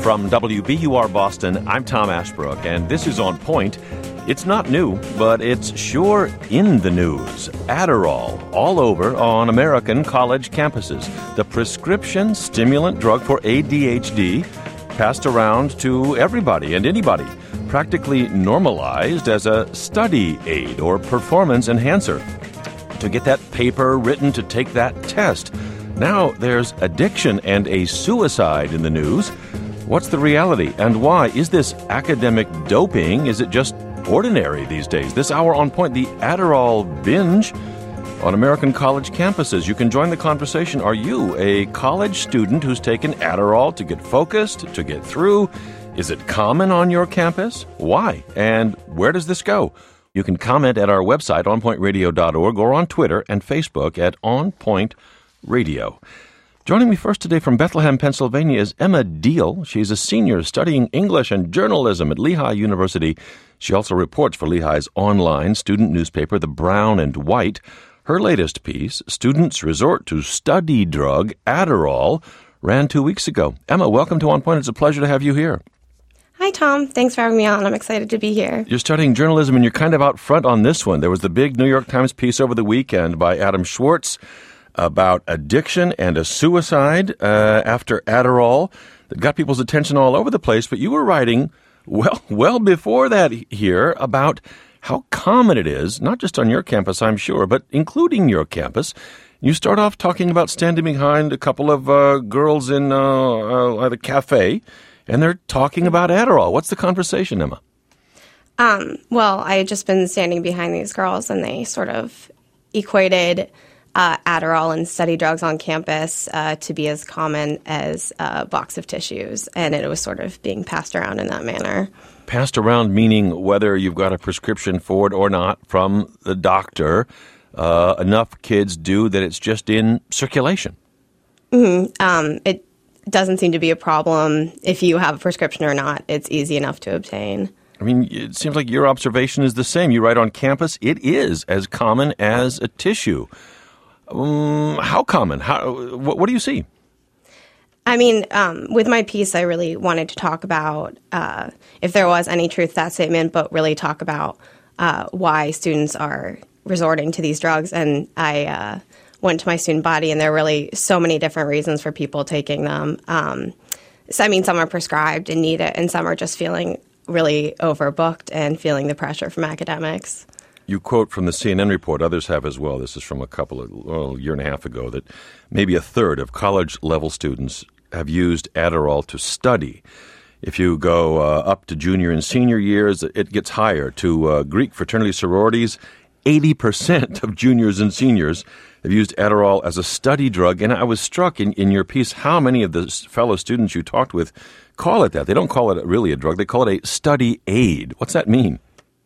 From WBUR Boston, I'm Tom Ashbrook, and this is On Point. It's not new, but it's sure in the news. Adderall, all over on American college campuses. The prescription stimulant drug for ADHD, passed around to everybody and anybody. Practically normalized as a study aid or performance enhancer. To get that paper written to take that test. Now there's addiction and a suicide in the news. What's the reality and why? Is this academic doping? Is it just ordinary these days? This hour on Point, the Adderall binge on American college campuses. You can join the conversation. Are you a college student who's taken Adderall to get focused, to get through? Is it common on your campus? Why? And where does this go? You can comment at our website, onpointradio.org, or on Twitter and Facebook at OnPoint Radio. Joining me first today from Bethlehem, Pennsylvania is Emma Deal. She's a senior studying English and journalism at Lehigh University. She also reports for Lehigh's online student newspaper, The Brown and White. Her latest piece, Students Resort to Study Drug Adderall, ran 2 weeks ago. Emma, welcome to On Point. It's a pleasure to have you here. Hi, Tom. Thanks for having me on. I'm excited to be here. You're studying journalism, and you're kind of out front on this one. There was the big New York Times piece over the weekend by Adam Schwartz about addiction and a suicide after Adderall that got people's attention all over the place. But you were writing well before that here about how common it is, not just on your campus, I'm sure, but including your campus. You start off talking about standing behind a couple of girls in the cafe, and they're talking about Adderall. What's the conversation, Emma? Well, I had just been standing behind these girls, and they sort of equated Adderall and study drugs on campus to be as common as a box of tissues, and it was sort of being passed around in that manner. Passed around meaning whether you've got a prescription for it or not from the doctor. Enough kids do that it's just in circulation. Mm-hmm. It doesn't seem to be a problem if you have a prescription or not. It's easy enough to obtain. I mean, it seems like your observation is the same. You write on campus, it is as common as a tissue. How common? What do you see? I mean, with my piece, I really wanted to talk about if there was any truth to that statement, but really talk about why students are resorting to these drugs. And I went to my student body, and there are really so many different reasons for people taking them. So, I mean, some are prescribed and need it, and some are just feeling really overbooked and feeling the pressure from academics. You quote from the CNN report, others have as well, this is from a year and a half ago, that maybe a third of college-level students have used Adderall to study. If you go up to junior and senior years, it gets higher. To Greek fraternity sororities, 80% of juniors and seniors have used Adderall as a study drug. And I was struck in your piece how many of the fellow students you talked with call it that. They don't call it really a drug. They call it a study aid. What's that mean?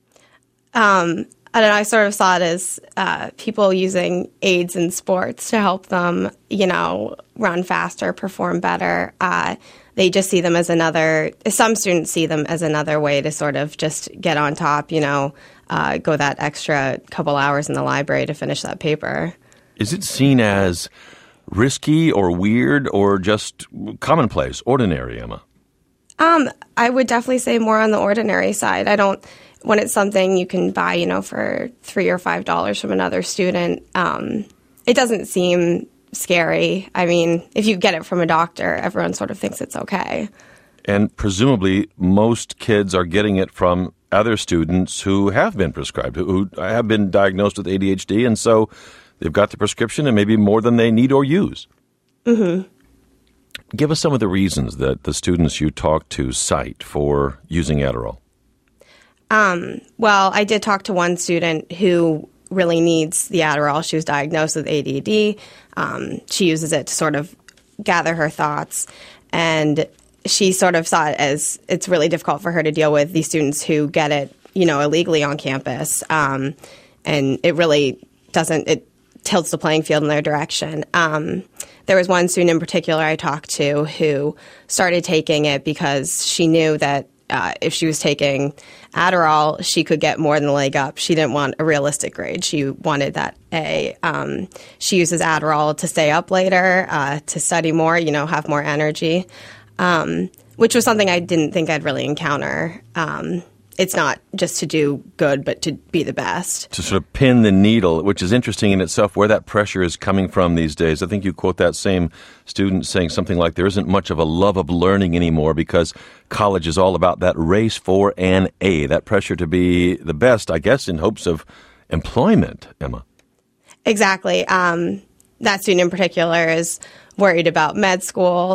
I don't know, I sort of saw it as people using aids in sports to help them, run faster, perform better. They just see them as some students see them as another way to sort of just get on top, go that extra couple hours in the library to finish that paper. Is it seen as risky or weird or just commonplace, ordinary, Emma? I would definitely say more on the ordinary side. When it's something you can buy, for $3 or $5 from another student, it doesn't seem scary. I mean, if you get it from a doctor, everyone sort of thinks it's okay. And presumably most kids are getting it from other students who have been prescribed, who have been diagnosed with ADHD, and so they've got the prescription and maybe more than they need or use. Mm-hmm. Give us some of the reasons that the students you talk to cite for using Adderall. Well, I did talk to one student who really needs the Adderall. She was diagnosed with ADD. She uses it to sort of gather her thoughts, and she sort of saw it as it's really difficult for her to deal with these students who get it, illegally on campus, and it really it tilts the playing field in their direction. There was one student in particular I talked to who started taking it because she knew that if she was taking Adderall, she could get more than a leg up. She didn't want a realistic grade. She wanted that A. She uses Adderall to stay up later, to study more, have more energy. which was something I didn't think I'd really encounter. It's not just to do good, but to be the best. To sort of pin the needle, which is interesting in itself, where that pressure is coming from these days. I think you quote that same student saying something like, there isn't much of a love of learning anymore because college is all about that race for an A, that pressure to be the best, I guess, in hopes of employment, Emma. Exactly. That student in particular is worried about med school.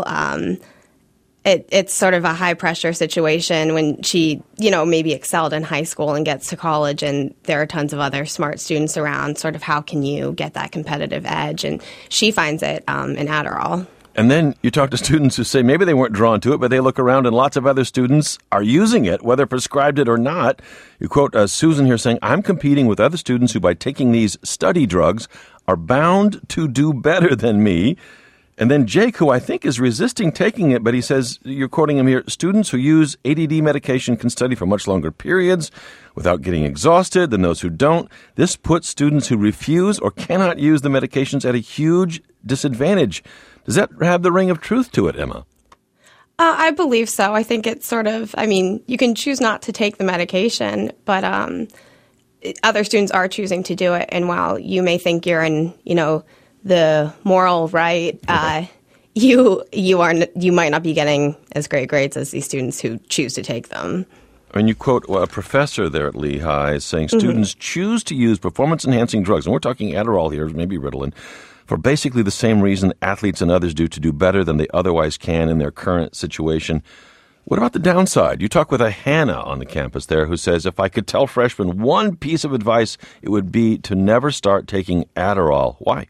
It's sort of a high-pressure situation when she, maybe excelled in high school and gets to college and there are tons of other smart students around. Sort of how can you get that competitive edge? And she finds it in Adderall. And then you talk to students who say maybe they weren't drawn to it, but they look around and lots of other students are using it, whether prescribed it or not. You quote Susan here saying, I'm competing with other students who by taking these study drugs are bound to do better than me. And then Jake, who I think is resisting taking it, but he says, you're quoting him here, students who use ADD medication can study for much longer periods without getting exhausted than those who don't. This puts students who refuse or cannot use the medications at a huge disadvantage. Does that have the ring of truth to it, Emma? I believe so. I think it's sort of, you can choose not to take the medication, but other students are choosing to do it. And while you may think you're in, the moral right, you might not be getting as great grades as these students who choose to take them. And you quote a professor there at Lehigh saying students choose to use performance-enhancing drugs, and we're talking Adderall here, maybe Ritalin, for basically the same reason athletes and others do, to do better than they otherwise can in their current situation. What about the downside? You talk with a Hannah on the campus there who says, if I could tell freshmen one piece of advice, it would be to never start taking Adderall. Why?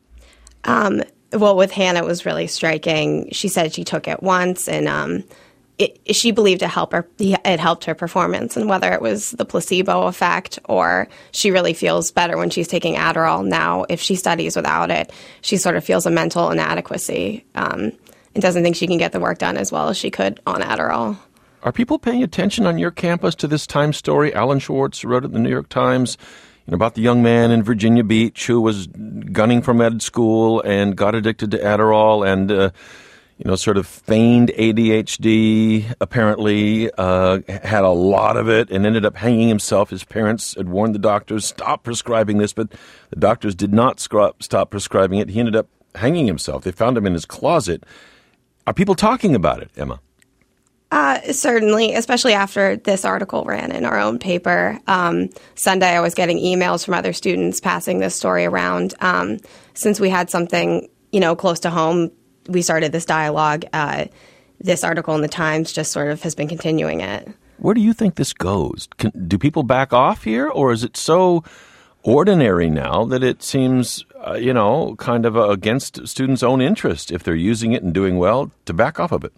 Well, with Hannah, it was really striking. She said she took it once, and she believed it helped her performance. And whether it was the placebo effect or she really feels better when she's taking Adderall now, if she studies without it, she sort of feels a mental inadequacy and doesn't think she can get the work done as well as she could on Adderall. Are people paying attention on your campus to this Times story? Alan Schwartz wrote it in the New York Times. About the young man in Virginia Beach who was gunning for med school and got addicted to Adderall and, sort of feigned ADHD, apparently had a lot of it and ended up hanging himself. His parents had warned the doctors, stop prescribing this, but the doctors did not stop prescribing it. He ended up hanging himself. They found him in his closet. Are people talking about it, Emma? Certainly, especially after this article ran in our own paper. Sunday, I was getting emails from other students passing this story around. Since we had something, close to home, we started this dialogue. This article in the Times just sort of has been continuing it. Where do you think this goes? Do people back off here, or is it so ordinary now that it seems, kind of against students' own interest, if they're using it and doing well, to back off of it?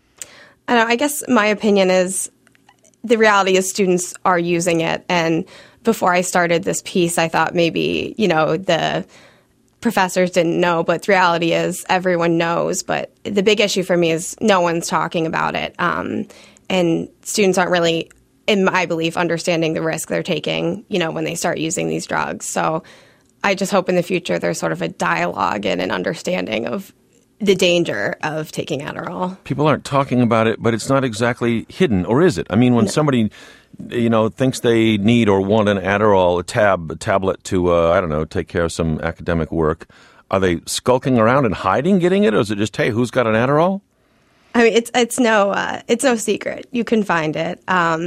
I guess my opinion is the reality is students are using it. And before I started this piece, I thought maybe, the professors didn't know. But the reality is everyone knows. But the big issue for me is no one's talking about it. And students aren't really, in my belief, understanding the risk they're taking, when they start using these drugs. So I just hope in the future there's sort of a dialogue and an understanding of the danger of taking Adderall. People aren't talking about it, but it's not exactly hidden, or is it? When somebody, thinks they need or want an Adderall, a tablet to, take care of some academic work, are they skulking around and hiding getting it, or is it just, hey, who's got an Adderall? It's no secret. You can find it.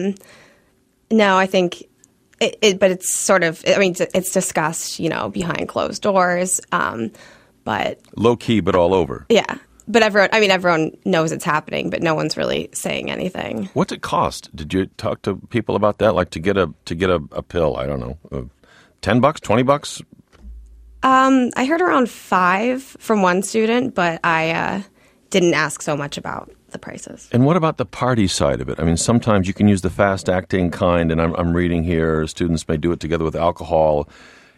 No, I think but it's sort of, it's discussed, behind closed doors. But low key, but all over. Yeah, but everyone knows it's happening, but no one's really saying anything. What's it cost? Did you talk to people about that? Like to get a pill? I don't know, $10, $20? I heard around $5 from one student, but I didn't ask so much about the prices. And what about the party side of it? Sometimes you can use the fast-acting kind, and I'm reading here students may do it together with alcohol.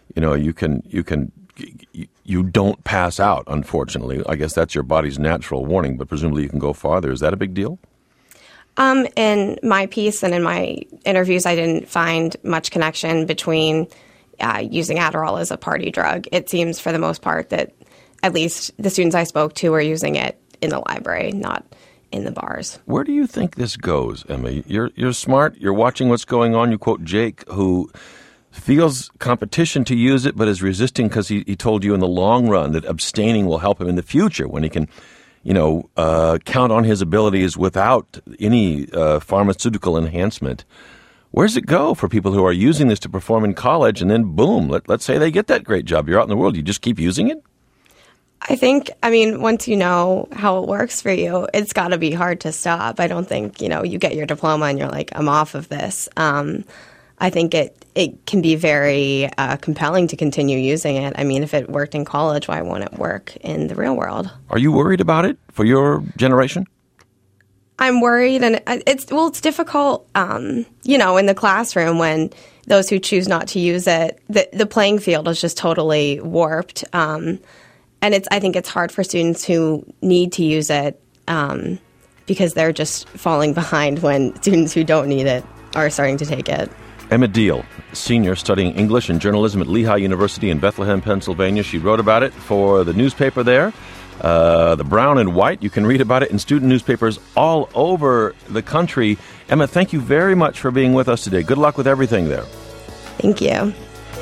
You don't pass out, unfortunately. I guess that's your body's natural warning, but presumably you can go farther. Is that a big deal? In my piece and in my interviews, I didn't find much connection between using Adderall as a party drug. It seems for the most part that at least the students I spoke to were using it in the library, not in the bars. Where do you think this goes, Emma? You're smart. You're watching what's going on. You quote Jake, who feels competition to use it, but is resisting because he told you in the long run that abstaining will help him in the future when he can, count on his abilities without any pharmaceutical enhancement. Where does it go for people who are using this to perform in college and then boom, let's say they get that great job. You're out in the world. You just keep using it? I mean, once you know how it works for you, it's got to be hard to stop. I don't think, you get your diploma and you're like, I'm off of this. I think it can be very compelling to continue using it. I mean, if it worked in college, why won't it work in the real world? Are you worried about it for your generation? I'm worried, and it's difficult, in the classroom when those who choose not to use it, the playing field is just totally warped. And I think it's hard for students who need to use it because they're just falling behind when students who don't need it are starting to take it. Emma Deal, senior studying English and journalism at Lehigh University in Bethlehem, Pennsylvania. She wrote about it for the newspaper there, the Brown and White. You can read about it in student newspapers all over the country. Emma, thank you very much for being with us today. Good luck with everything there. Thank you.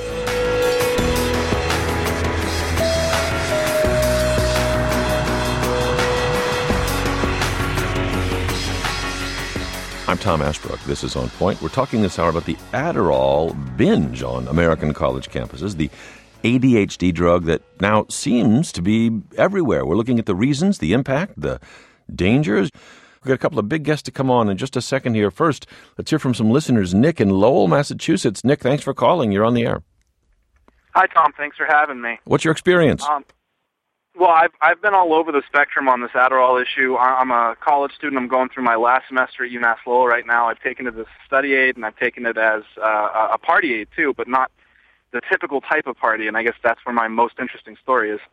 I'm Tom Ashbrook. This is On Point. We're talking this hour about the Adderall binge on American college campuses, the ADHD drug that now seems to be everywhere. We're looking at the reasons, the impact, the dangers. We've got a couple of big guests to come on in just a second here. First, let's hear from some listeners. Nick in Lowell, Massachusetts. Nick, thanks for calling. You're on the air. Hi, Tom. Thanks for having me. What's your experience? Well, I've been all over the spectrum on this Adderall issue. I'm a college student. I'm going through my last semester at UMass Lowell right now. I've taken it as a study aid, and I've taken it as a party aid, too, but not the typical type of party, and I guess that's where my most interesting story is.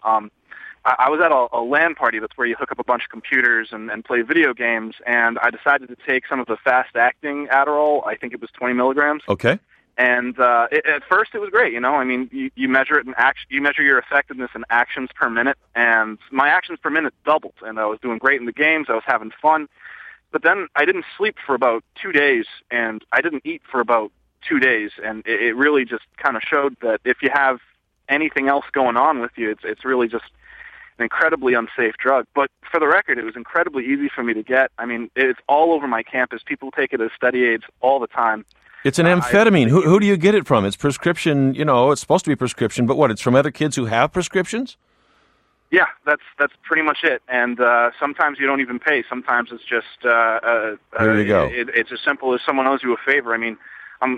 I was at a LAN party. That's where you hook up a bunch of computers and play video games, and I decided to take some of the fast-acting Adderall. I think it was 20 milligrams. Okay. And at first, it was great. I mean, you measure it in you measure your effectiveness in actions per minute, and my actions per minute doubled. And I was doing great in the games. I was having fun. But then I didn't sleep for about 2 days, and I didn't eat for about 2 days. And it really just kind of showed that if you have anything else going on with you, it's really just an incredibly unsafe drug. But for the record, it was incredibly easy for me to get. I mean, it's all over my campus. People take it as study aids all the time. It's an amphetamine. Who do you get it from? It's prescription, it's supposed to be prescription, but what, it's from other kids who have prescriptions? Yeah, that's pretty much it. And sometimes you don't even pay. Sometimes it's just there you go. It's as simple as someone owes you a favor. I mean,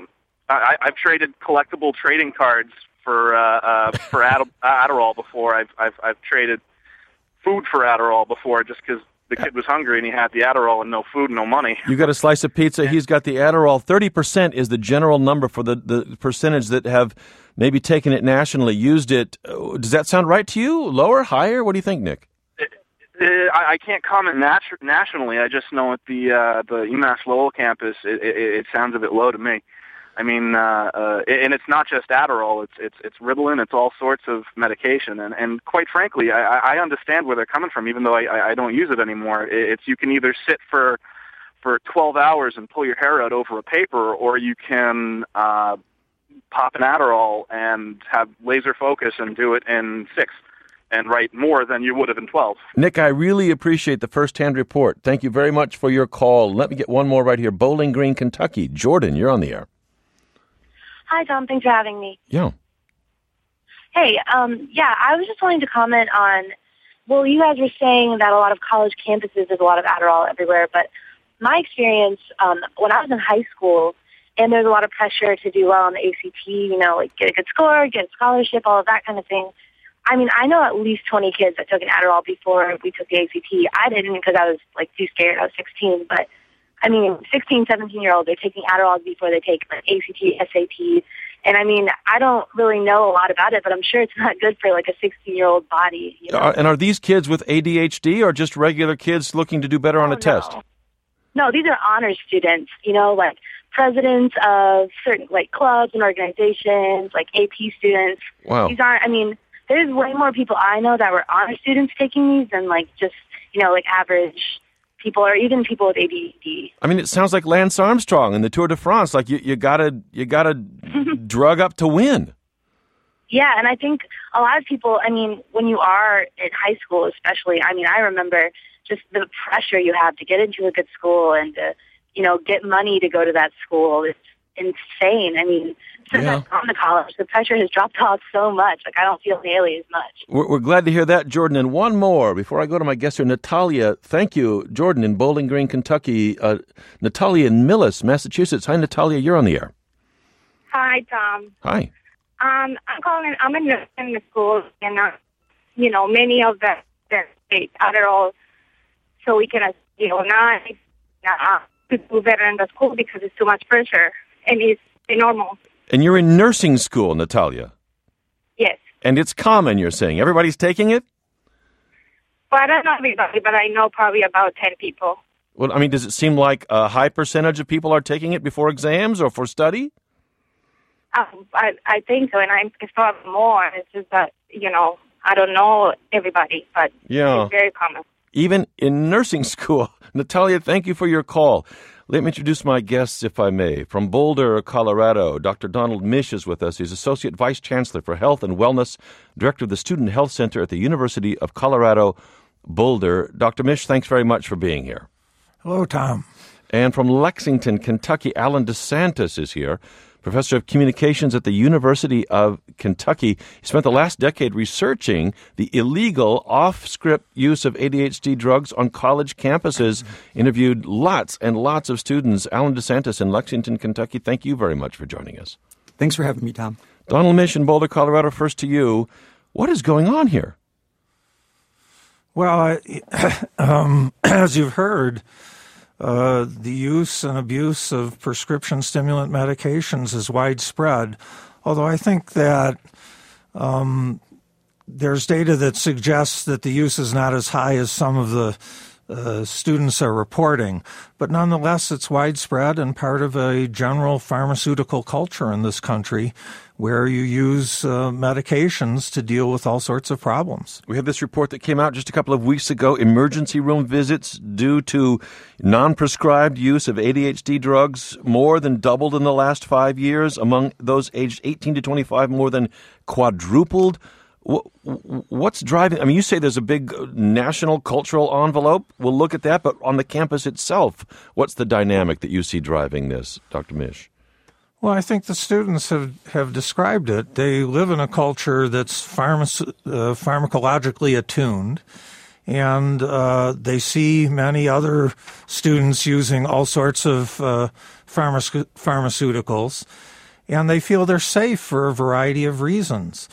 I've traded collectible trading cards for Adderall before. I've traded food for Adderall before just because the kid was hungry and he had the Adderall and no food, no money. You got a slice of pizza, he's got the Adderall. 30% is the general number for the percentage that have maybe taken it nationally, used it. Does that sound right to you? Lower, higher? What do you think, Nick? I can't comment nationally. I just know at the UMass Lowell campus, it sounds a bit low to me. I mean, and it's not just Adderall. It's Ritalin. It's all sorts of medication. And quite frankly, I understand where they're coming from, even though I don't use it anymore. It's you can either sit for 12 hours and pull your hair out over a paper, or you can pop an Adderall and have laser focus and do it in 6 and write more than you would have in 12. Nick, I really appreciate the first-hand report. Thank you very much for your call. Let me get one more right here. Bowling Green, Kentucky. Jordan, you're on the air. Hi, Tom. Thanks for having me. Yeah. Hey, I was just wanting to comment on, well, you guys were saying that a lot of college campuses, there's a lot of Adderall everywhere, but my experience, when I was in high school, and there's a lot of pressure to do well on the ACT, like get a good score, get a scholarship, all of that kind of thing. I mean, I know at least 20 kids that took an Adderall before we took the ACT. I didn't because I was, too scared. I was 16, but I mean, 16, 17-year-olds are taking Adderall before they take ACT, SAT. And I mean, I don't really know a lot about it, but I'm sure it's not good for a 16-year-old body. And are these kids with ADHD or just regular kids looking to do better on a test? No, these are honors students, presidents of certain clubs and organizations, AP students. Wow. These aren't, there's way more people I know that were honor students taking these than just, average people or even people with ADD. I mean, it sounds like Lance Armstrong in the Tour de France. Like you gotta drug up to win. Yeah, and I think a lot of people, I mean, when you are in high school especially, I mean, I remember just the pressure you have to get into a good school and to, get money to go to that school. It's insane. I mean, since I've gone to college, the pressure has dropped off so much. Like, I don't feel nearly as much. We're glad to hear that, Jordan. And one more before I go to my guest here, Natalia. Thank you, Jordan, in Bowling Green, Kentucky. Natalia in Millis, Massachusetts. Hi, Natalia. You're on the air. Hi, Tom. Hi. I'm calling. I'm a nurse in the school, and many of them take Adderall, so we can, not to do better in the school because it's too much pressure, and it's normal. And you're in nursing school, Natalia. Yes. And it's common, you're saying. Everybody's taking it? Well, I don't know everybody, but I know probably about 10 people. Well, I mean, does it seem like a high percentage of people are taking it before exams or for study? I think so, and it's probably more. It's just that, I don't know everybody, but it's very common. Even in nursing school. Natalia, thank you for your call. Let me introduce my guests, if I may. From Boulder, Colorado, Dr. Donald Misch is with us. He's Associate Vice Chancellor for Health and Wellness, Director of the Student Health Center at the University of Colorado, Boulder. Dr. Misch, thanks very much for being here. Hello, Tom. And from Lexington, Kentucky, Alan DeSantis is here, Professor of Communications at the University of Kentucky. He spent the last decade researching the illegal off-script use of ADHD drugs on college campuses, interviewed lots and lots of students. Alan DeSantis in Lexington, Kentucky, thank you very much for joining us. Thanks for having me, Tom. Donald Misch in Boulder, Colorado, first to you. What is going on here? Well, as you've heard, the use and abuse of prescription stimulant medications is widespread, although I think that there's data that suggests that the use is not as high as some of the students are reporting. But nonetheless, it's widespread and part of a general pharmaceutical culture in this country where you use medications to deal with all sorts of problems. We had this report that came out just a couple of weeks ago, emergency room visits due to non-prescribed use of ADHD drugs more than doubled in the last 5 years. Among those aged 18 to 25, more than quadrupled. What's driving? I mean, you say there's a big national cultural envelope. We'll look at that, but on the campus itself, what's the dynamic that you see driving this, Dr. Misch? Well, I think the students have described it. They live in a culture that's pharmacologically attuned, and they see many other students using all sorts of pharmaceuticals, and they feel they're safe for a variety of reasons.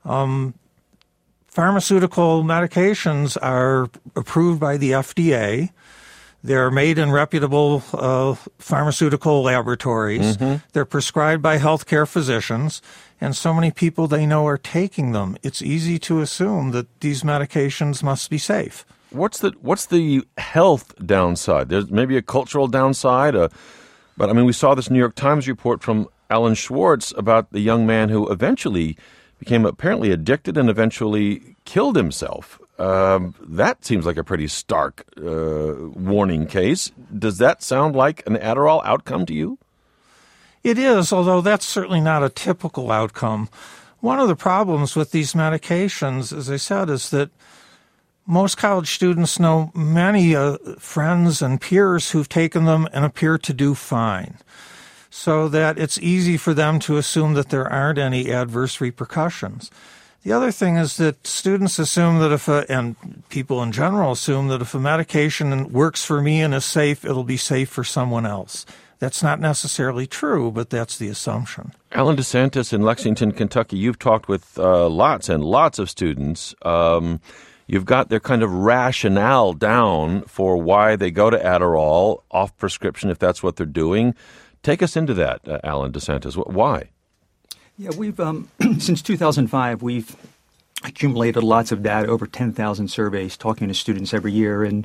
Pharmaceutical medications are approved by the FDA. They're made in reputable pharmaceutical laboratories. Mm-hmm. They're prescribed by healthcare physicians, and so many people they know are taking them. It's easy to assume that these medications must be safe. What's the health downside? There's maybe a cultural downside, but I mean, we saw this New York Times report from Alan Schwartz about the young man who eventually became apparently addicted and eventually killed himself. That seems like a pretty stark warning case. Does that sound like an Adderall outcome to you? It is, although that's certainly not a typical outcome. One of the problems with these medications, as I said, is that most college students know many friends and peers who've taken them and appear to do fine, so that it's easy for them to assume that there aren't any adverse repercussions. The other thing is that students assume that and people in general assume that if a medication works for me and is safe, it'll be safe for someone else. That's not necessarily true, but that's the assumption. Alan DeSantis in Lexington, Kentucky, you've talked with lots and lots of students. You've got their kind of rationale down for why they go to Adderall off prescription if that's what they're doing. Take us into that, Alan DeSantis. Why? Yeah, we've since 2005, we've accumulated lots of data, over 10,000 surveys, talking to students every year. And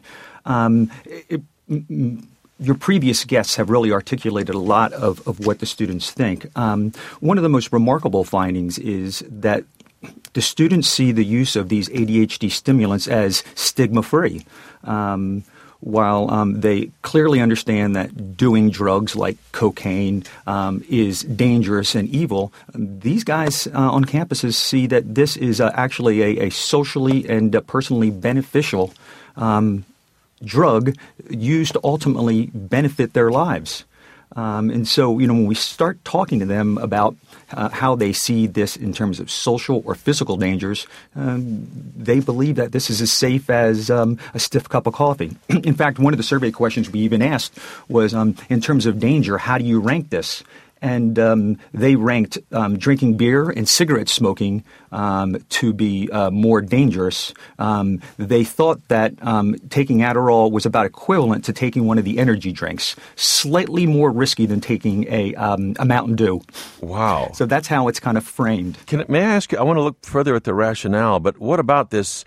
your previous guests have really articulated a lot of what the students think. One of the most remarkable findings is that the students see the use of these ADHD stimulants as stigma-free. While they clearly understand that doing drugs like cocaine is dangerous and evil, these guys on campuses see that this is actually a socially and personally beneficial drug used to ultimately benefit their lives. And so, when we start talking to them about how they see this in terms of social or physical dangers, they believe that this is as safe as a stiff cup of coffee. In fact, one of the survey questions we even asked was, in terms of danger, how do you rank this? And they ranked drinking beer and cigarette smoking to be more dangerous. They thought that taking Adderall was about equivalent to taking one of the energy drinks, slightly more risky than taking a Mountain Dew. Wow. So that's how it's kind of framed. May I ask you, I want to look further at the rationale, but what about this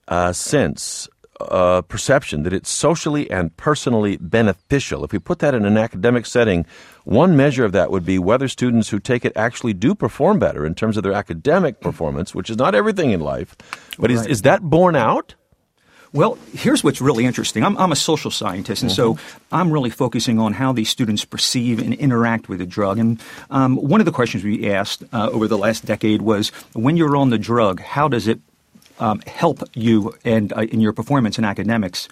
perception that it's socially and personally beneficial? If we put that in an academic setting, one measure of that would be whether students who take it actually do perform better in terms of their academic performance, which is not everything in life. But Right. is that borne out? Well, here's what's really interesting. I'm a social scientist, and so I'm really focusing on how these students perceive and interact with the drug. And one of the questions we asked over the last decade was, when you're on the drug, how does it help you and in your performance in academics?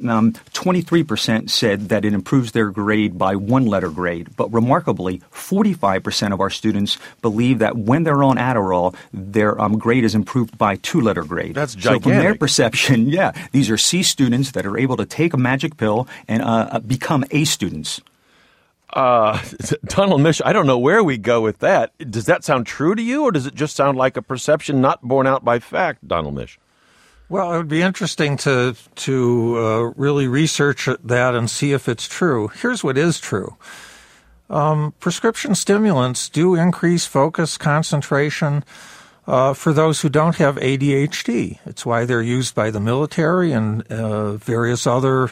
23% said that it improves their grade by 1-letter grade. But remarkably, 45% of our students believe that when they're on Adderall, their grade is improved by 2-letter grade. That's So from their gigantic. perception, these are C students that are able to take a magic pill and become A students. Donald Mish, I don't know where we go with that. Does that sound true to you, or does it just sound like a perception not borne out by fact, Donald Mish? Well, it would be interesting to really research that and see if it's true. Here's what is true. Prescription stimulants do increase focus, concentration for those who don't have ADHD. It's why they're used by the military and various other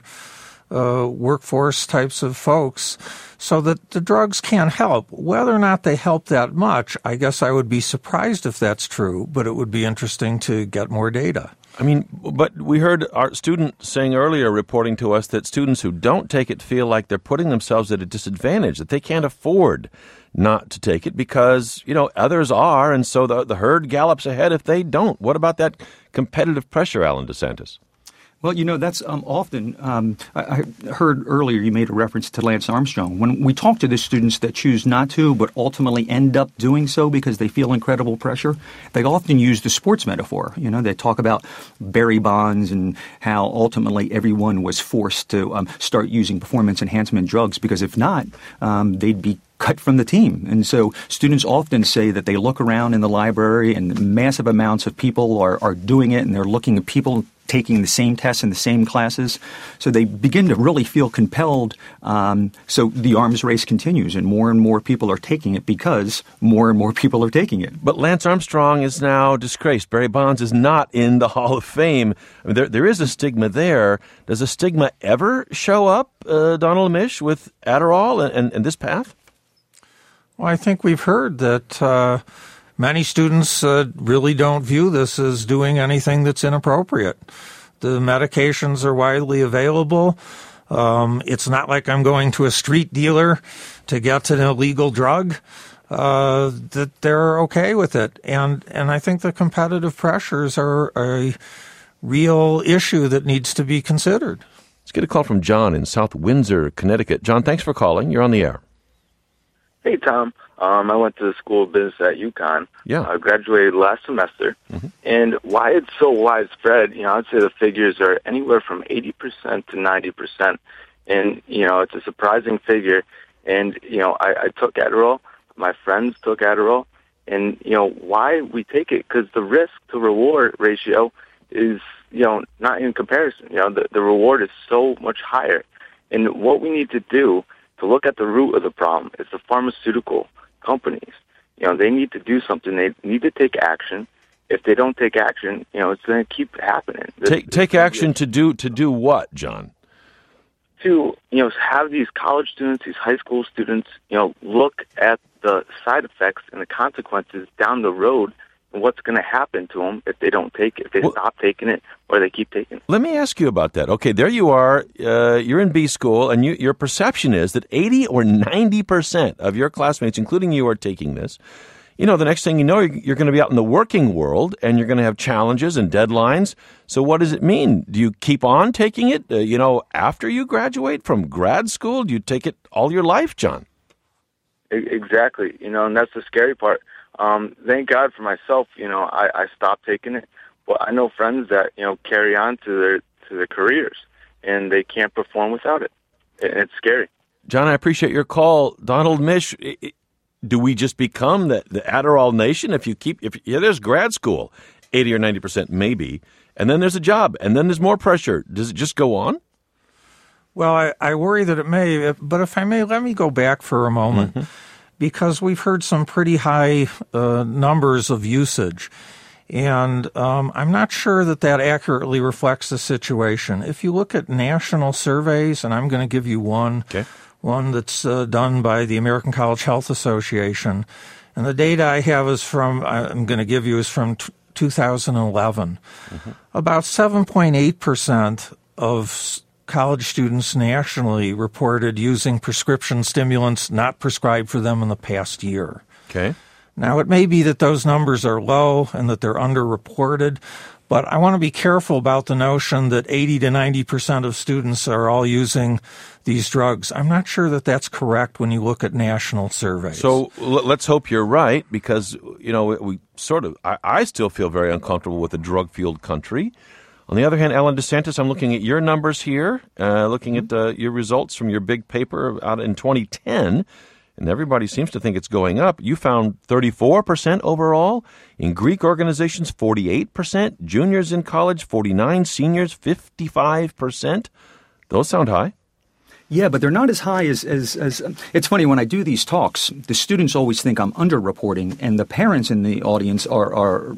workforce types of folks, so that the drugs can help. Whether or not they help that much, I guess I would be surprised if that's true, but it would be interesting to get more data. I mean, but we heard our student saying earlier, reporting to us, that students who don't take it feel like they're putting themselves at a disadvantage, that they can't afford not to take it because, others are, and so the herd gallops ahead if they don't. What about that competitive pressure, Alan DeSantis? Well, that's often, I heard earlier you made a reference to Lance Armstrong. When we talk to the students that choose not to, but ultimately end up doing so because they feel incredible pressure, they often use the sports metaphor. They talk about Barry Bonds and how ultimately everyone was forced to start using performance enhancement drugs, because if not, they'd be cut from the team. And so students often say that they look around in the library and massive amounts of people are doing it, and they're looking at people taking the same tests in the same classes. So they begin to really feel compelled. So the arms race continues, and more people are taking it because more and more people are taking it. But Lance Armstrong is now disgraced. Barry Bonds is not in the Hall of Fame. I mean, there is a stigma there. Does a stigma ever show up, Donald Mish, with Adderall and this path? Well, I think we've heard that many students really don't view this as doing anything that's inappropriate. The medications are widely available. It's not like I'm going to a street dealer to get an illegal drug. That they're okay with it. And I think the competitive pressures are a real issue that needs to be considered. Let's get a call from John in South Windsor, Connecticut. John, thanks for calling. You're on the air. Hey, Tom. I went to the School of Business at UConn. Yeah. I graduated last semester. Mm-hmm. And why it's so widespread, I'd say the figures are anywhere from 80% to 90%. And, it's a surprising figure. And, I took Adderall. My friends took Adderall. And, why we take it? Because the risk to reward ratio is, not in comparison. The reward is so much higher. And what we need to do to look at the root of the problem is the pharmaceutical companies. They need to do something. They need to take action. If they don't take action, it's going to keep happening. Take action to do what, John? To have these college students, these high school students, look at the side effects and the consequences down the road what's going to happen to them if they don't take it, if they stop taking it or they keep taking it. Let me ask you about that. Okay, there you are. You're in B school, and your perception is that 80 or 90% of your classmates, including you, are taking this. The next thing you know, you're going to be out in the working world, and you're going to have challenges and deadlines. So what does it mean? Do you keep on taking it, after you graduate from grad school? Do you take it all your life, John? Exactly. And that's the scary part. Thank God for myself, I stopped taking it. But I know friends that, carry on to their careers, and they can't perform without it. And it's scary. John, I appreciate your call. Donald Mish, do we just become the Adderall nation if there's grad school, 80 or 90% maybe, and then there's a job, and then there's more pressure? Does it just go on? Well, I worry that it may, but if I may, let me go back for a moment, because we've heard some pretty high numbers of usage, and I'm not sure that accurately reflects the situation. If you look at national surveys, and I'm going to give you one, one that's done by the American College Health Association. And the data I have is from 2011. About 7.8% of college students nationally reported using prescription stimulants not prescribed for them in the past year. Okay. Now, it may be that those numbers are low and that they're underreported, but I want to be careful about the notion that 80 to 90% of students are all using these drugs. I'm not sure that that's correct when you look at national surveys. So let's hope you're right, because, I still feel very uncomfortable with a drug-fueled country. On the other hand, Alan DeSantis, I'm looking at your numbers here, looking at your results from your big paper out in 2010, and everybody seems to think it's going up. You found 34% overall. In Greek organizations, 48%. Juniors in college, 49%. Seniors, 55%. Those sound high. Yeah, but they're not as high as it's funny, when I do these talks, the students always think I'm underreporting, and the parents in the audience are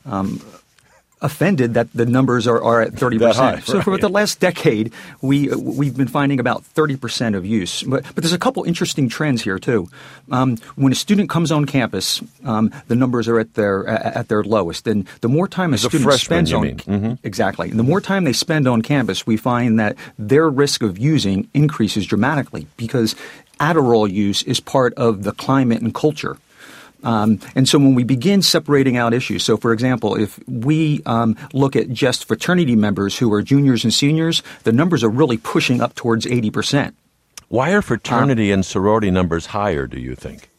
offended that the numbers are at 30%. High, so for the last decade, we've been finding about 30% of use. But there's a couple interesting trends here too. When a student comes on campus, the numbers are at their lowest, and the more time a student spends on exactly, and the more time they spend on campus, we find that their risk of using increases dramatically, because Adderall use is part of the climate and culture. And so when we begin separating out issues, so for example, if we look at just fraternity members who are juniors and seniors, the numbers are really pushing up towards 80%. Why are fraternity and sorority numbers higher, do you think?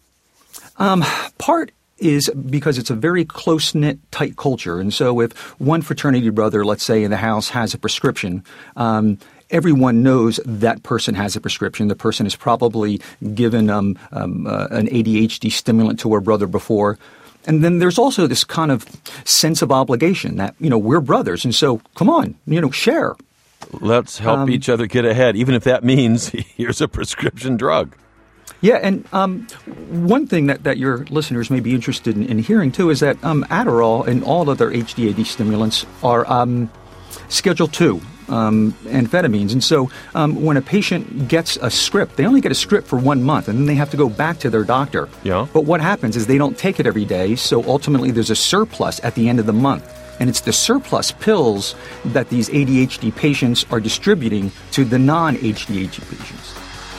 Part is because it's a very close-knit, tight culture. And so if one fraternity brother, let's say in the house, has a prescription, everyone knows that person has a prescription. The person has probably given an ADHD stimulant to her brother before. And then there's also this kind of sense of obligation that, we're brothers. And so, come on, share. Let's help each other get ahead, even if that means here's a prescription drug. Yeah, and one thing that your listeners may be interested in hearing, too, is that Adderall and all other HDAD stimulants are Schedule II. Amphetamines. And so when a patient gets a script, they only get a script for 1 month, and then they have to go back to their doctor. Yeah. But what happens is they don't take it every day, so ultimately there's a surplus at the end of the month. And it's the surplus pills that these ADHD patients are distributing to the non-ADHD patients.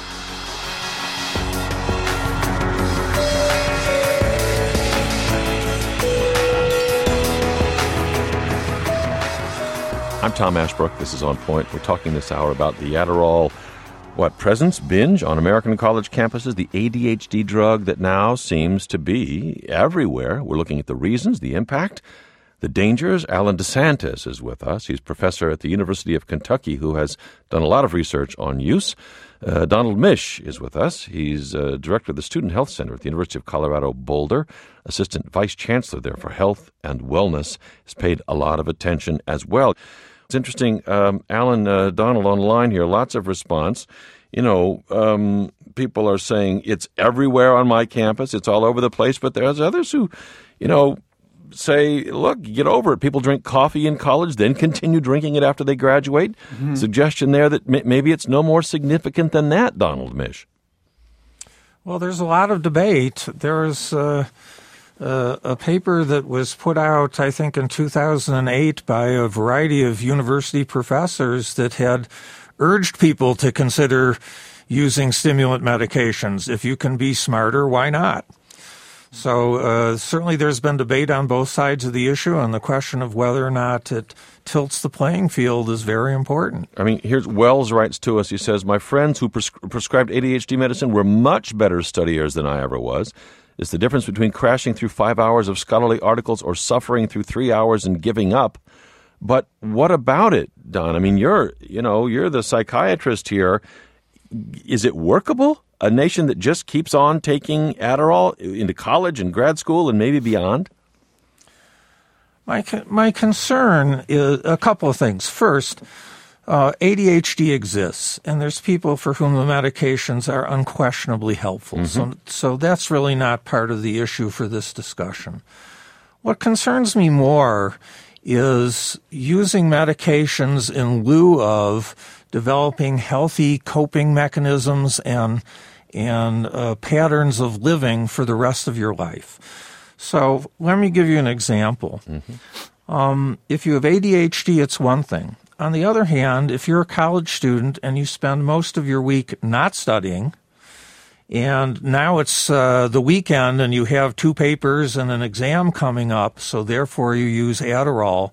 I'm Tom Ashbrook. This is On Point. We're talking this hour about the Adderall, presence, binge on American college campuses, the ADHD drug that now seems to be everywhere. We're looking at the reasons, the impact, the dangers. Alan DeSantis is with us. He's professor at the University of Kentucky who has done a lot of research on use. Donald Mish is with us. He's director of the Student Health Center at the University of Colorado Boulder, assistant vice chancellor there for health and wellness. Has paid a lot of attention as well. It's interesting, Alan, Donald on the line here, lots of response. People are saying it's everywhere on my campus, it's all over the place, but there's others who, say, look, get over it. People drink coffee in college, then continue drinking it after they graduate. Mm-hmm. Suggestion there that maybe it's no more significant than that, Donald Mish. Well, there's a lot of debate. There's a paper that was put out, I think, in 2008 by a variety of university professors that had urged people to consider using stimulant medications. If you can be smarter, why not? So certainly there's been debate on both sides of the issue, and the question of whether or not it tilts the playing field is very important. I mean, here's Wells writes to us. He says, my friends who prescribed ADHD medicine were much better studiers than I ever was. It's the difference between crashing through 5 hours of scholarly articles or suffering through 3 hours and giving up. But what about it, Don? I mean, you're the psychiatrist here. Is it workable? A nation that just keeps on taking Adderall into college and grad school and maybe beyond? My concern is a couple of things. First, ADHD exists, and there's people for whom the medications are unquestionably helpful. So that's really not part of the issue for this discussion. What concerns me more is using medications in lieu of developing healthy coping mechanisms and patterns of living for the rest of your life. So let me give you an example. If you have ADHD, it's one thing. On the other hand, if you're a college student and you spend most of your week not studying, and now it's the weekend and you have 2 papers and an exam coming up, so therefore you use Adderall,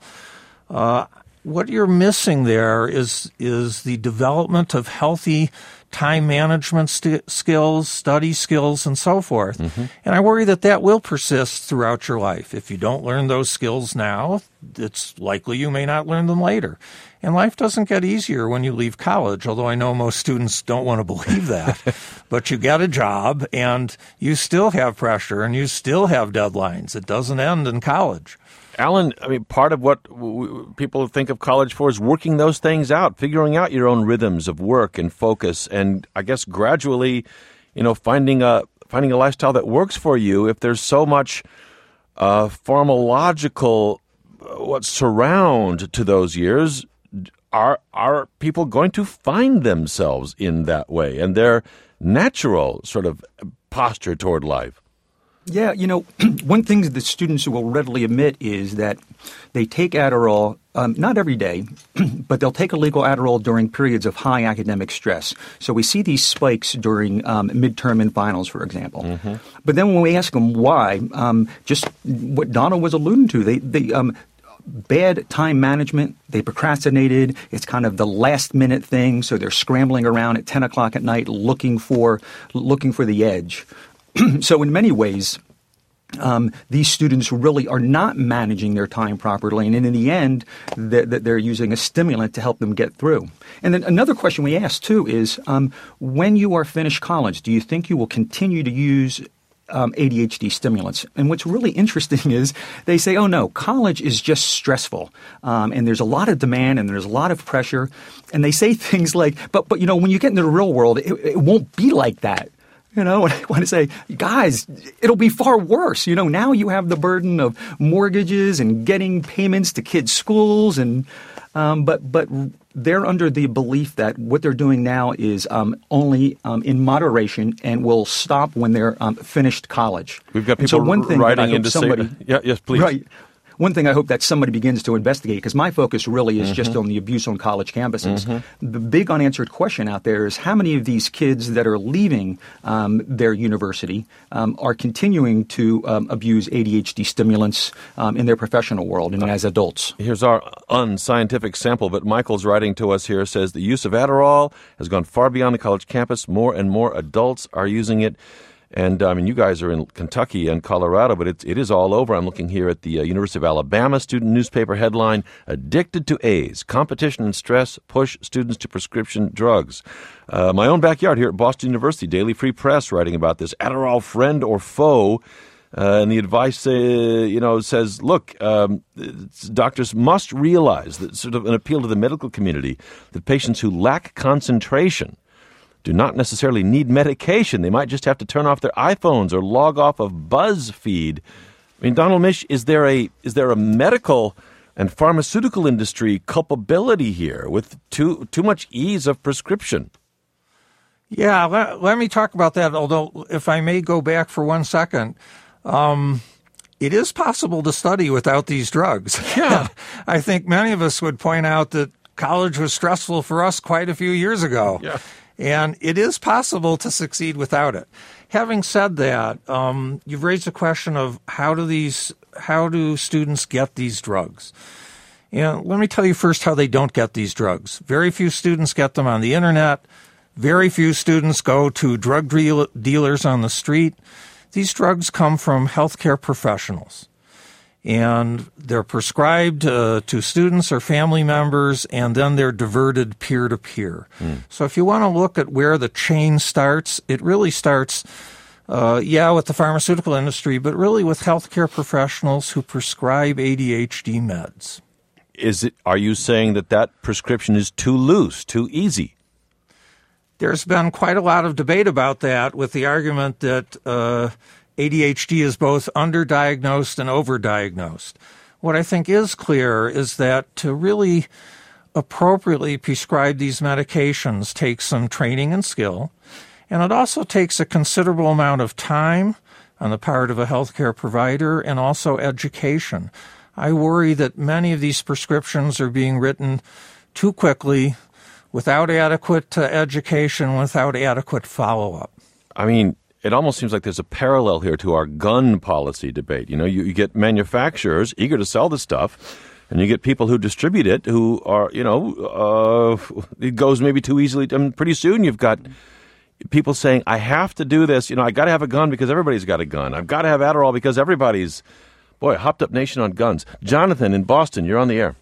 what you're missing there is the development of healthy time management skills, study skills, and so forth. And I worry that will persist throughout your life. If you don't learn those skills now, it's likely you may not learn them later. And life doesn't get easier when you leave college, although I know most students don't want to believe that. But you get a job, and you still have pressure, and you still have deadlines. It doesn't end in college. Alan, I mean, part of what people think of college for is working those things out, figuring out your own rhythms of work and focus, and I guess gradually, finding a lifestyle that works for you. If there's so much pharmacological surround to those years, are people going to find themselves in that way and their natural sort of posture toward life? Yeah, one thing that the students will readily admit is that they take Adderall, not every day, but they'll take illegal Adderall during periods of high academic stress. So we see these spikes during midterm and finals, for example. But then when we ask them why, just what Donald was alluding to, they bad time management, they procrastinated, it's kind of the last minute thing, so they're scrambling around at 10 o'clock at night looking for the edge. So in many ways, these students really are not managing their time properly, and in the end, they're using a stimulant to help them get through. And then another question we ask, too, is when you are finished college, do you think you will continue to use ADHD stimulants? And what's really interesting is they say, oh, no, college is just stressful, and there's a lot of demand and there's a lot of pressure. And they say things like, but when you get into the real world, it won't be like that. And I want to say, guys, it'll be far worse. Now you have the burden of mortgages and getting payments to kids' schools, and but they're under the belief that what they're doing now is only in moderation and will stop when they're finished college. We've got people writing in to say, yes, please. Right. One thing I hope that somebody begins to investigate, because my focus really is just on the abuse on college campuses. The big unanswered question out there is how many of these kids that are leaving their university are continuing to abuse ADHD stimulants in their professional world and as adults. Here's our unscientific sample, but Michael's writing to us here, says the use of Adderall has gone far beyond the college campus. More and more adults are using it. And, you guys are in Kentucky and Colorado, but it is all over. I'm looking here at the University of Alabama student newspaper headline, Addicted to A's, Competition and Stress Push Students to Prescription Drugs. My own backyard here at Boston University, Daily Free Press, writing about this, Adderall friend or foe. And the advice, says, look, doctors must realize that sort of an appeal to the medical community that patients who lack concentration do not necessarily need medication. They might just have to turn off their iPhones or log off of BuzzFeed. I mean, Donald Mish, is there a medical and pharmaceutical industry culpability here with too much ease of prescription? Yeah, let me talk about that, although if I may go back for 1 second. it is possible to study without these drugs. Yeah. I think many of us would point out that college was stressful for us quite a few years ago. Yeah. And it is possible to succeed without it. Having said that, you've raised the question of how do students get these drugs? And let me tell you first how they don't get these drugs. Very few students get them on the internet. Very few students go to drug dealers on the street. These drugs come from healthcare professionals. And they're prescribed to students or family members, and then they're diverted peer-to-peer. So if you want to look at where the chain starts, it really starts, with the pharmaceutical industry, but really with healthcare professionals who prescribe ADHD meds. Are you saying that prescription is too loose, too easy? There's been quite a lot of debate about that, with the argument that ADHD is both underdiagnosed and overdiagnosed. What I think is clear is that to really appropriately prescribe these medications takes some training and skill, and it also takes a considerable amount of time on the part of a healthcare provider and also education. I worry that many of these prescriptions are being written too quickly, without adequate education, without adequate follow-up. I mean, it almost seems like there's a parallel here to our gun policy debate. You know, you get manufacturers eager to sell the stuff, and you get people who distribute it who are, it goes maybe too easily. I mean, pretty soon you've got people saying, I have to do this. I got to have a gun because everybody's got a gun. I've got to have Adderall because everybody's, hopped up nation on guns. Jonathan in Boston, you're on the air.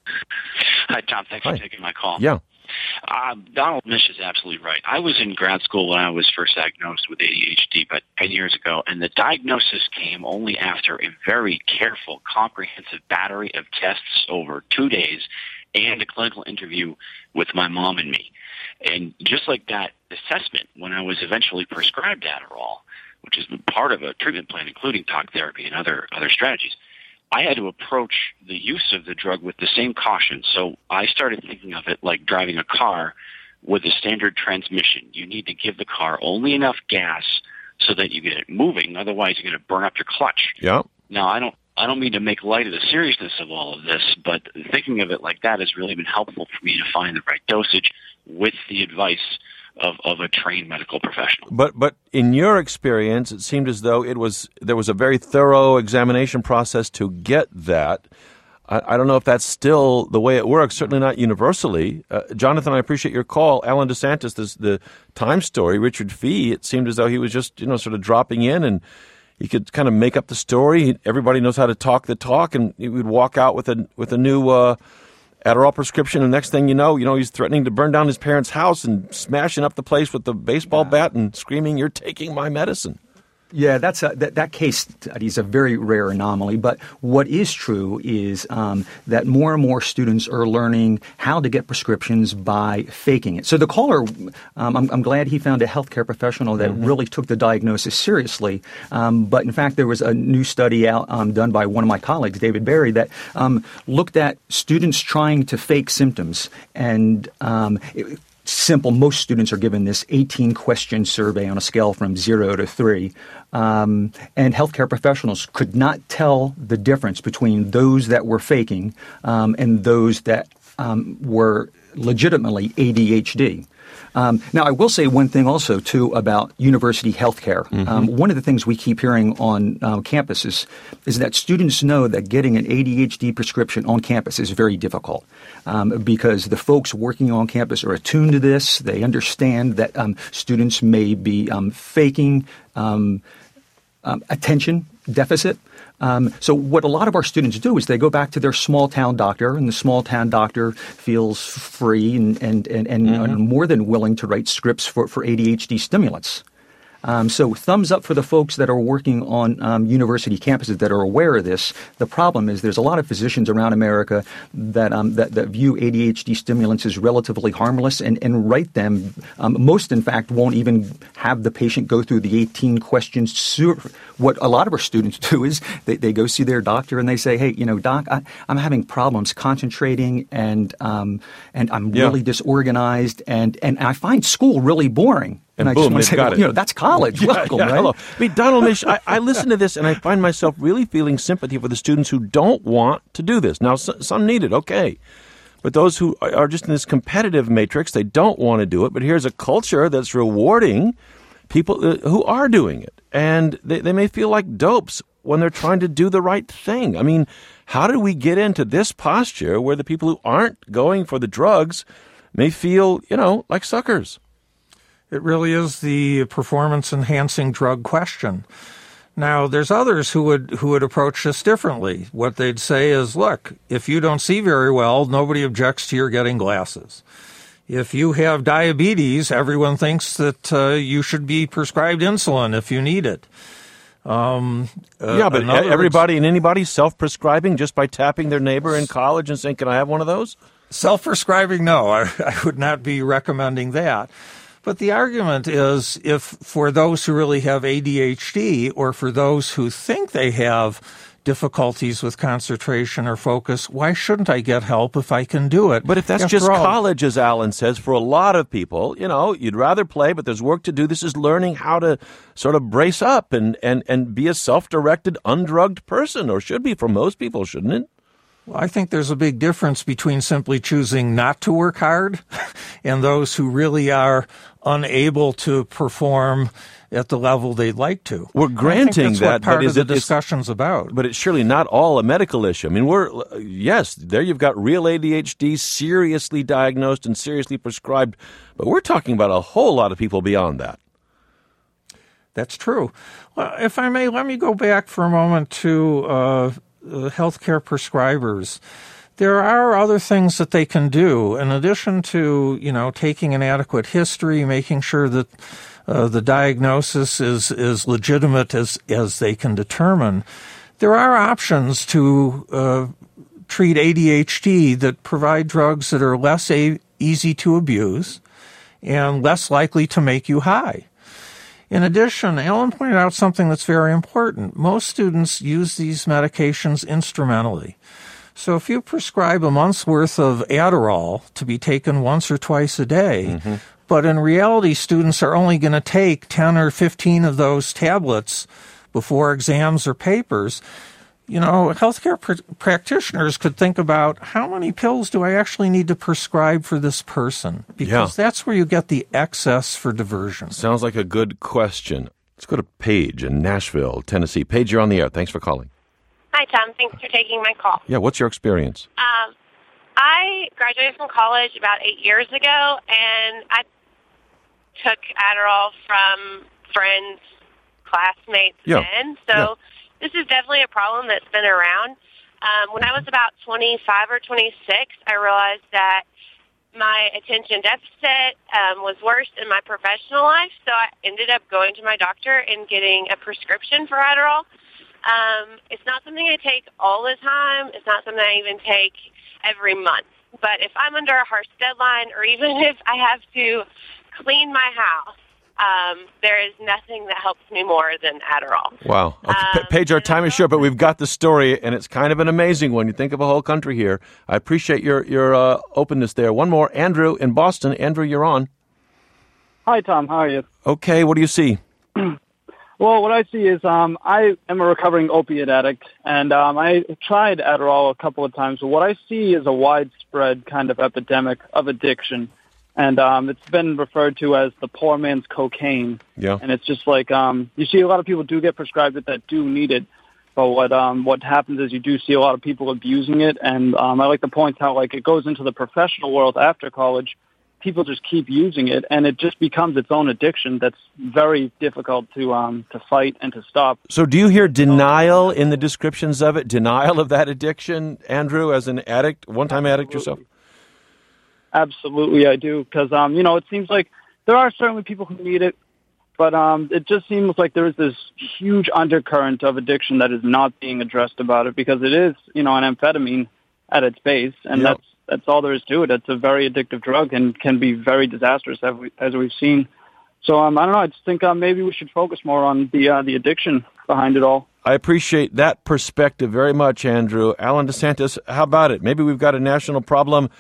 Hi, Tom. Thanks for taking my call. Yeah. Donald Mish is absolutely right. I was in grad school when I was first diagnosed with ADHD about 10 years ago, and the diagnosis came only after a very careful, comprehensive battery of tests over 2 days and a clinical interview with my mom and me. And just like that assessment, when I was eventually prescribed Adderall, which is part of a treatment plan, including talk therapy and other strategies, I had to approach the use of the drug with the same caution. So I started thinking of it like driving a car with a standard transmission. You need to give the car only enough gas so that you get it moving. Otherwise, you're going to burn up your clutch. Yeah. Now, I don't mean to make light of the seriousness of all of this, but thinking of it like that has really been helpful for me to find the right dosage with the advice of a trained medical professional. But in your experience, it seemed as though there was a very thorough examination process to get that. I don't know if that's still the way it works, certainly not universally. Jonathan, I appreciate your call. Alan DeSantis, the Times story, Richard Fee, it seemed as though he was just, sort of dropping in and he could kind of make up the story. Everybody knows how to talk the talk, and he would walk out with a new Adderall prescription, and next thing you know, he's threatening to burn down his parents' house and smashing up the place with the baseball bat and screaming, "You're taking my medicine." Yeah, that case is a very rare anomaly. But what is true is that more and more students are learning how to get prescriptions by faking it. So the caller, I'm glad he found a healthcare professional that really took the diagnosis seriously. But in fact, there was a new study out done by one of my colleagues, David Berry, that looked at students trying to fake symptoms. And simple. Most students are given this 18-question survey on a scale from 0 to 3. And healthcare professionals could not tell the difference between those that were faking and those that were legitimately ADHD. Now, I will say one thing also, too, about university healthcare. One of the things we keep hearing on campuses is that students know that getting an ADHD prescription on campus is very difficult because the folks working on campus are attuned to this. They understand that students may be faking attention deficit. So what a lot of our students do is they go back to their small-town doctor, and the small-town doctor feels free and more than willing to write scripts for ADHD stimulants. So thumbs up for the folks that are working on university campuses that are aware of this. The problem is there's a lot of physicians around America that view ADHD stimulants as relatively harmless and write them. Most, in fact, won't even have the patient go through the 18 questions. What a lot of our students do is they go see their doctor and they say, "Hey, doc, I'm having problems concentrating and I'm really disorganized and I find school really boring." And boom, just want they've to say, got it. you know, that's college. Welcome, right? Hello. I mean, Donald Mish, I listen to this and I find myself really feeling sympathy for the students who don't want to do this. Now, some need it, okay. But those who are just in this competitive matrix, they don't want to do it. But here's a culture that's rewarding people who are doing it. And they may feel like dopes when they're trying to do the right thing. I mean, how did we get into this posture where the people who aren't going for the drugs may feel, like suckers? It really is the performance-enhancing drug question. Now, there's others who would approach this differently. What they'd say is, look, if you don't see very well, nobody objects to your getting glasses. If you have diabetes, everyone thinks that you should be prescribed insulin if you need it. But everybody and anybody self-prescribing just by tapping their neighbor in college and saying, can I have one of those? Self-prescribing, no. I would not be recommending that. But the argument is, if for those who really have ADHD or for those who think they have difficulties with concentration or focus, why shouldn't I get help if I can do it? But if that's just college, as Alan says, for a lot of people, you'd rather play, but there's work to do. This is learning how to sort of brace up and be a self-directed, undrugged person, or should be for most people, shouldn't it? Well, I think there's a big difference between simply choosing not to work hard and those who really are unable to perform at the level they'd like to. We're granting that's that, what part but of the discussion's about. But it's surely not all a medical issue. I mean, there you've got real ADHD, seriously diagnosed and seriously prescribed, but we're talking about a whole lot of people beyond that. That's true. Well, if I may, let me go back for a moment to healthcare prescribers. There are other things that they can do in addition to, taking an adequate history, making sure that the diagnosis is legitimate as they can determine. There are options to treat ADHD that provide drugs that are less easy to abuse and less likely to make you high. In addition, Alan pointed out something that's very important. Most students use these medications instrumentally. So if you prescribe a month's worth of Adderall to be taken once or twice a day, but in reality students are only going to take 10 or 15 of those tablets before exams or papers, healthcare practitioners could think about how many pills do I actually need to prescribe for this person? Because that's where you get the excess for diversion. Sounds like a good question. Let's go to Paige in Nashville, Tennessee. Paige, you're on the air. Thanks for calling. Hi, Tom. Thanks for taking my call. Yeah, what's your experience? I graduated from college about 8 years ago, and I took Adderall from friends, classmates then. So this is definitely a problem that's been around. When I was about 25 or 26, I realized that my attention deficit was worse in my professional life, so I ended up going to my doctor and getting a prescription for Adderall. It's not something I take all the time. It's not something I even take every month. But if I'm under a harsh deadline or even if I have to clean my house, there is nothing that helps me more than Adderall. Wow. Okay. Paige, our time is short, but we've got the story, and it's kind of an amazing one. You think of a whole country here. I appreciate your openness there. One more. Andrew in Boston. Andrew, you're on. Hi, Tom. How are you? Okay. What do you see? Well, what I see is I am a recovering opiate addict, and I tried Adderall a couple of times. But what I see is a widespread kind of epidemic of addiction. And it's been referred to as the poor man's cocaine. Yeah. And it's just like you see a lot of people do get prescribed it that do need it. But what happens is you do see a lot of people abusing it. And I like to point out, it goes into the professional world after college. People just keep using it, and it just becomes its own addiction that's very difficult to fight and to stop. So do you hear denial in the descriptions of it? Denial of that addiction, Andrew, as an addict, one-time addict yourself? Absolutely, I do, because, it seems like there are certainly people who need it, but it just seems like there is this huge undercurrent of addiction that is not being addressed about it, because it is, an amphetamine at its base, and that's all there is to it. It's a very addictive drug and can be very disastrous, as we've seen. So, I don't know, I just think maybe we should focus more on the addiction behind it all. I appreciate that perspective very much, Andrew. Alan DeSantis, how about it? Maybe we've got a national problem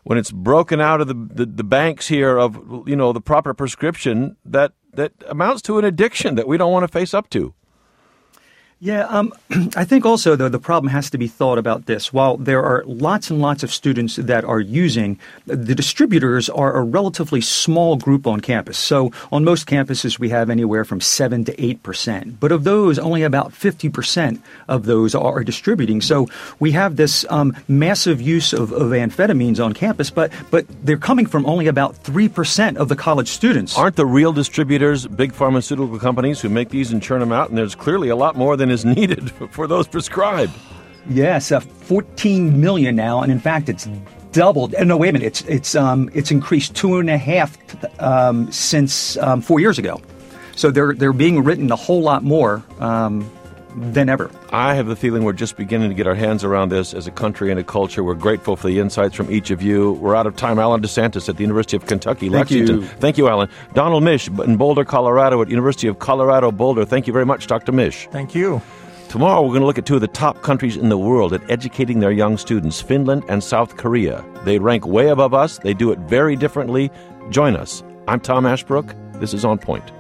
when it's broken out of the banks here of, the proper prescription, that amounts to an addiction that we don't want to face up to. Yeah, I think also, though, the problem has to be thought about this. While there are lots and lots of students that are using, the distributors are a relatively small group on campus. So on most campuses, we have anywhere from 7 to 8%. But of those, only about 50% of those are distributing. So we have this massive use of amphetamines on campus, but they're coming from only about 3% of the college students. Aren't the real distributors big pharmaceutical companies who make these and churn them out? And there's clearly a lot more than is needed for those prescribed. Yes, 14 million now, and in fact, it's doubled. No, wait a minute, it's increased 2.5 since 4 years ago. So they're being written a whole lot more than ever. I have the feeling we're just beginning to get our hands around this as a country and a culture. We're grateful for the insights from each of you. We're out of time. Alan DeSantis at the University of Kentucky, Lexington. Thank you, Alan. Donald Mish in Boulder, Colorado at University of Colorado, Boulder. Thank you very much, Dr. Mish. Thank you. Tomorrow we're going to look at two of the top countries in the world at educating their young students, Finland and South Korea. They rank way above us. They do it very differently. Join us. I'm Tom Ashbrook. This is On Point.